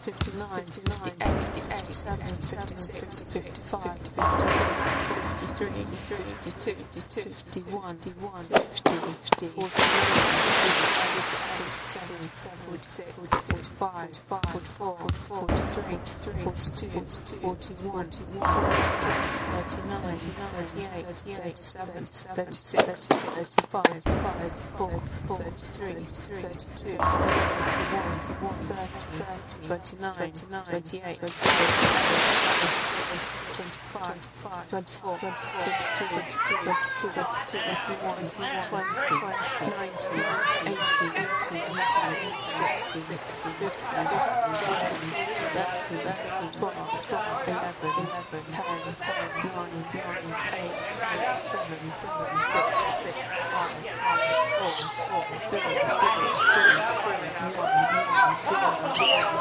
59, 58, 57, 56, 55, 53, 52, 51, 50, 48, 47, 46, 45, 44, 43, 42, 41, 39, 38, 37, 36, 35, 34, 33, 32, 31, 30, 29, 28, 29, 25, 24, 23, 22, 21, 20, 19, 18, 17, 60, 50, 13, 12, 11, 10, 9, 8, 7, 6, 5, 4, 3, 2, 1, 0,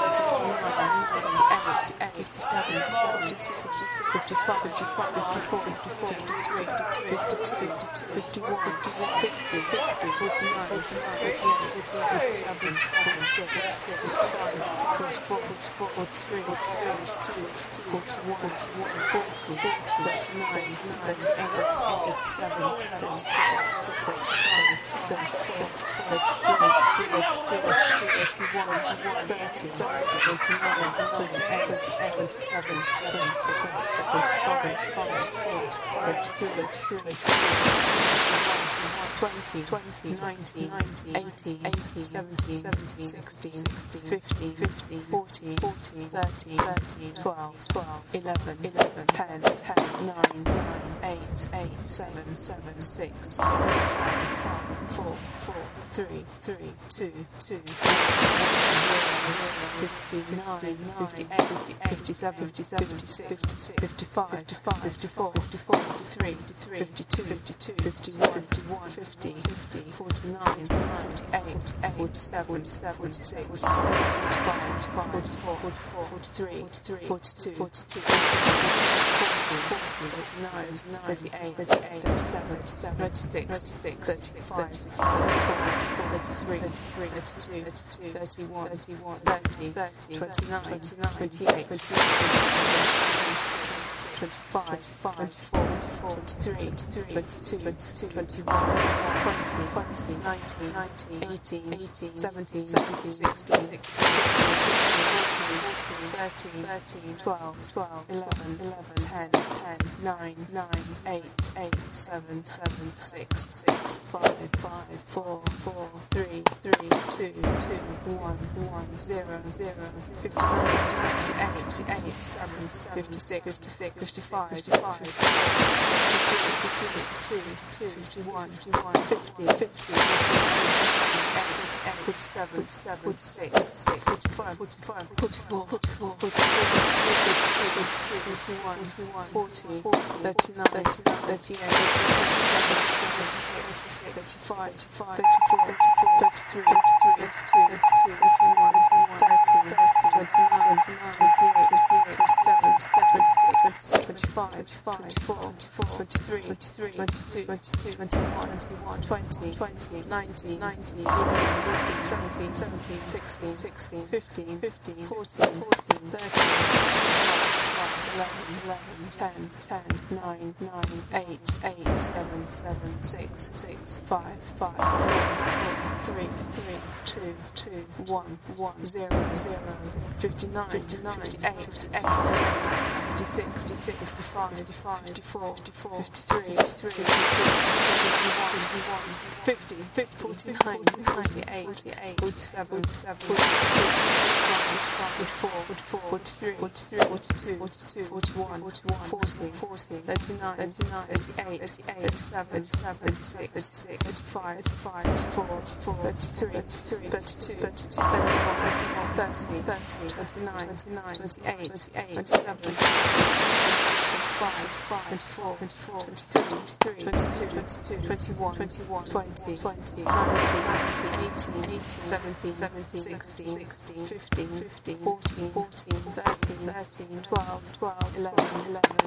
57, 56, 55, 54, 53, 52, 51, 50, 49, 38, 47, 46, 45, 44, 43, 42, 41, 40, 39, 38, 37, 36, 35, 34, 33, 31, 30, 29, 28, 27, 26, 25, 23, 20, 19, 18, 17, 16, 50, 40, 30, 12, 11, 10, 9, 8, 7, 6, 5, 4, 3, 2, 59, 58, 57, 56, 55, 54, 53, 52, 51, 50, 49, 48, 47, 46, 45, 44, 43, 42, 39, 38, 37, 36, 35, 34, 33, 32, 31, 30, 29, 28, 25, 24, 23, 22, 21, 20, 19, 18, 17, 16, 13, 12, 11, 10, 9, 8, 7, 6, 5, 4, 3, 2, 1, 0, 59, 58, 7, 56, 55, 52, 51, 50, 47, 46, 45, 44, 41, 40, 39, 38, 35, 34, 33, 32, 31, 30, 29, 28, 27, 26, 25, 24, 23, 22, 21, 20, 19, 18, 17, 16, 15, 14, 13, 11, 10, 9, 8, 7, 6, 5, 4, 3, 2, 1, 0, 59, 58, 57, 56, 55, 54, 53, 52, 51, 50, 49, 48, 47, 44, 43, 42, 41, 40, 39, 38, 37, 36, 35, 34, 33, 32, 31, 30, 29, 28, 27, 24, 23, 22, 21, 20, 19, 18, 17, 16, 15, 14, 13, 12, 11,